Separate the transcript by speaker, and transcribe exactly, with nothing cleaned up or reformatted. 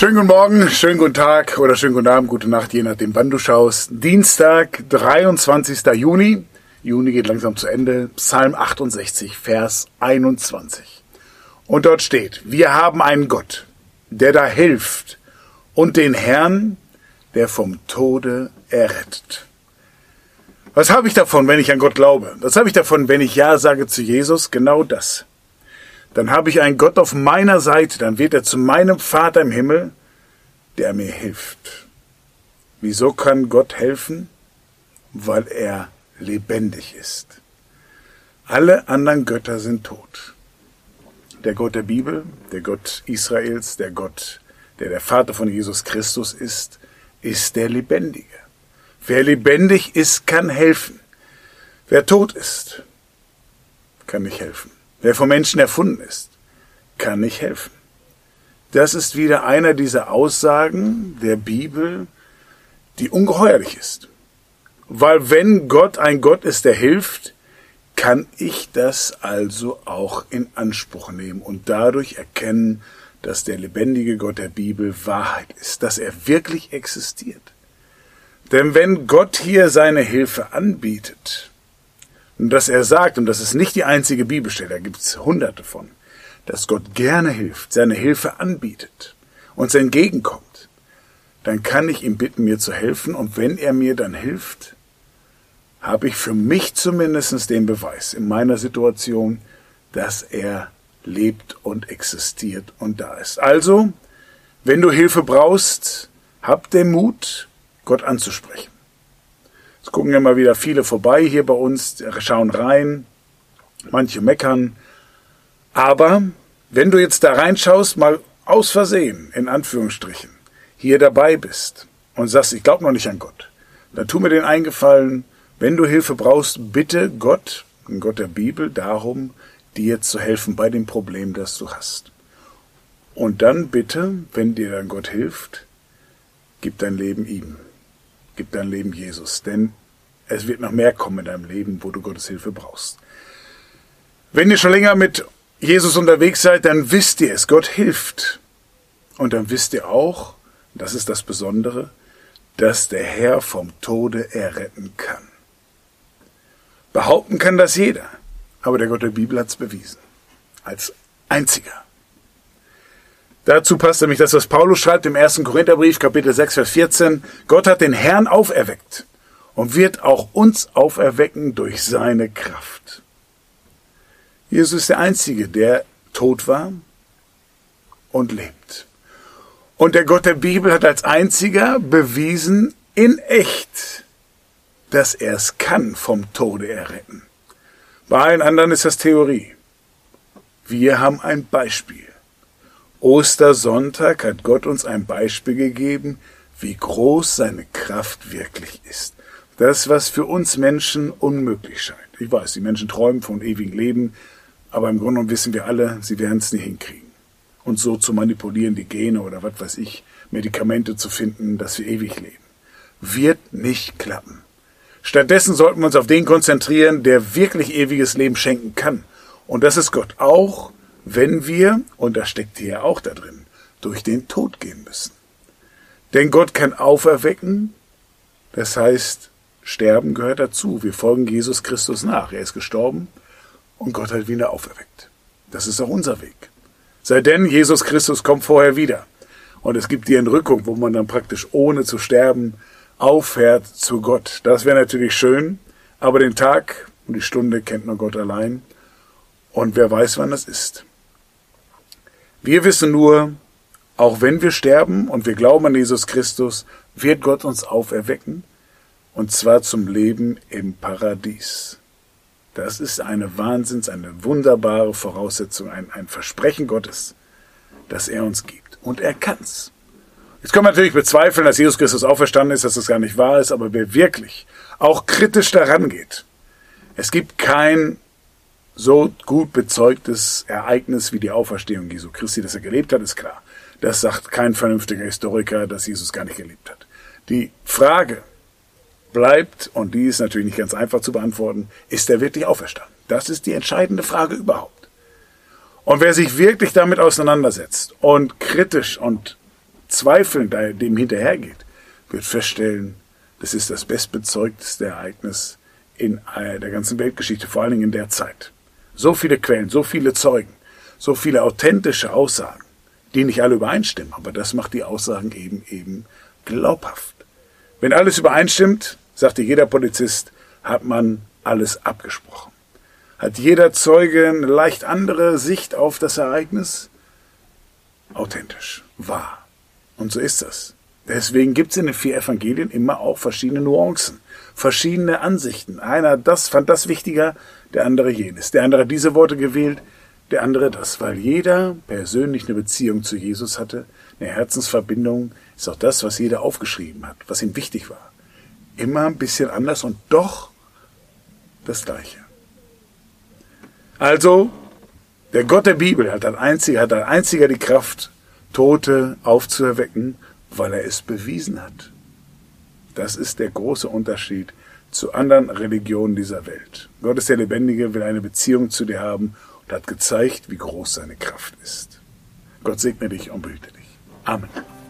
Speaker 1: Schönen guten Morgen, schönen guten Tag oder schönen guten Abend, gute Nacht, je nachdem wann du schaust. Dienstag, dreiundzwanzigster Juni. Juni geht langsam zu Ende. Psalm achtundsechzig, Vers einundzwanzig. Und dort steht: Wir haben einen Gott, der da hilft, und den Herrn, der vom Tode errettet. Was habe ich davon, wenn ich an Gott glaube? Was habe ich davon, wenn ich Ja sage zu Jesus? Genau das. Dann habe ich einen Gott auf meiner Seite, dann wird er zu meinem Vater im Himmel, der mir hilft. Wieso kann Gott helfen? Weil er lebendig ist. Alle anderen Götter sind tot. Der Gott der Bibel, der Gott Israels, der Gott, der der Vater von Jesus Christus ist, ist der Lebendige. Wer lebendig ist, kann helfen. Wer tot ist, kann nicht helfen. Wer vom Menschen erfunden ist, kann nicht helfen. Das ist wieder einer dieser Aussagen der Bibel, die ungeheuerlich ist. Weil wenn Gott ein Gott ist, der hilft, kann ich das also auch in Anspruch nehmen und dadurch erkennen, dass der lebendige Gott der Bibel Wahrheit ist, dass er wirklich existiert. Denn wenn Gott hier seine Hilfe anbietet, und dass er sagt, und das ist nicht die einzige Bibelstelle, da gibt es hunderte von, dass Gott gerne hilft, seine Hilfe anbietet, uns entgegenkommt, dann kann ich ihn bitten, mir zu helfen. Und wenn er mir dann hilft, habe ich für mich zumindest den Beweis in meiner Situation, dass er lebt und existiert und da ist. Also, wenn du Hilfe brauchst, hab den Mut, Gott anzusprechen. Es gucken immer wieder viele vorbei hier bei uns, schauen rein, manche meckern. Aber wenn du jetzt da reinschaust, mal aus Versehen, in Anführungsstrichen, hier dabei bist und sagst, ich glaube noch nicht an Gott, dann tu mir den Eingefallen, wenn du Hilfe brauchst, bitte Gott, Gott der Bibel, darum, dir zu helfen bei dem Problem, das du hast. Und dann bitte, wenn dir dann Gott hilft, gib dein Leben ihm. Gib dein Leben Jesus, denn es wird noch mehr kommen in deinem Leben, wo du Gottes Hilfe brauchst. Wenn ihr schon länger mit Jesus unterwegs seid, dann wisst ihr es, Gott hilft. Und dann wisst ihr auch, das ist das Besondere, dass der Herr vom Tode erretten kann. Behaupten kann das jeder, aber der Gott der Bibel hat es bewiesen, als einziger. Dazu passt nämlich das, was Paulus schreibt im ersten Korintherbrief, Kapitel sechs, Vers vierzehn. Gott hat den Herrn auferweckt und wird auch uns auferwecken durch seine Kraft. Jesus ist der Einzige, der tot war und lebt. Und der Gott der Bibel hat als einziger bewiesen, in echt, dass er es kann, vom Tode erretten. Bei allen anderen ist das Theorie. Wir haben ein Beispiel. Ostersonntag hat Gott uns ein Beispiel gegeben, wie groß seine Kraft wirklich ist. Das, was für uns Menschen unmöglich scheint. Ich weiß, die Menschen träumen von ewigem Leben, aber im Grunde genommen wissen wir alle, sie werden es nie hinkriegen. Und so zu manipulieren, die Gene oder was weiß ich, Medikamente zu finden, dass wir ewig leben. Wird nicht klappen. Stattdessen sollten wir uns auf den konzentrieren, der wirklich ewiges Leben schenken kann. Und das ist Gott auch, wenn wir, und das steckt hier ja auch da drin, durch den Tod gehen müssen. Denn Gott kann auferwecken, das heißt, Sterben gehört dazu. Wir folgen Jesus Christus nach. Er ist gestorben und Gott hat ihn wieder auferweckt. Das ist auch unser Weg. Sei denn, Jesus Christus kommt vorher wieder. Und es gibt die Entrückung, wo man dann praktisch ohne zu sterben auffährt zu Gott. Das wäre natürlich schön, aber den Tag und die Stunde kennt nur Gott allein. Und wer weiß, wann das ist. Wir wissen nur, auch wenn wir sterben und wir glauben an Jesus Christus, wird Gott uns auferwecken, und zwar zum Leben im Paradies. Das ist eine Wahnsinns-, eine wunderbare Voraussetzung, ein, ein Versprechen Gottes, das er uns gibt. Und er kann's. Jetzt können wir natürlich bezweifeln, dass Jesus Christus auferstanden ist, dass das gar nicht wahr ist, aber wer wirklich auch kritisch daran geht, es gibt kein so gut bezeugtes Ereignis wie die Auferstehung Jesu Christi, dass er gelebt hat, ist klar. Das sagt kein vernünftiger Historiker, dass Jesus gar nicht gelebt hat. Die Frage bleibt, und die ist natürlich nicht ganz einfach zu beantworten, ist er wirklich auferstanden? Das ist die entscheidende Frage überhaupt. Und wer sich wirklich damit auseinandersetzt und kritisch und zweifelnd dem hinterhergeht, wird feststellen, das ist das bestbezeugteste Ereignis in der ganzen Weltgeschichte, vor allen Dingen in der Zeit. So viele Quellen, so viele Zeugen, so viele authentische Aussagen, die nicht alle übereinstimmen, aber das macht die Aussagen eben eben glaubhaft. Wenn alles übereinstimmt, sagte jeder Polizist, hat man alles abgesprochen. Hat jeder Zeuge eine leicht andere Sicht auf das Ereignis? Authentisch, wahr. Und so ist das. Deswegen gibt es in den vier Evangelien immer auch verschiedene Nuancen, verschiedene Ansichten. Einer das fand das wichtiger, der andere jenes. Der andere hat diese Worte gewählt, der andere das, weil jeder persönlich eine Beziehung zu Jesus hatte, eine Herzensverbindung, ist auch das, was jeder aufgeschrieben hat, was ihm wichtig war. Immer ein bisschen anders und doch das Gleiche. Also, der Gott der Bibel hat als einziger, hat als einziger die Kraft, Tote aufzuerwecken, weil er es bewiesen hat. Das ist der große Unterschied zu anderen Religionen dieser Welt. Gott ist der Lebendige, will eine Beziehung zu dir haben und hat gezeigt, wie groß seine Kraft ist. Gott segne dich und behüte dich. Amen.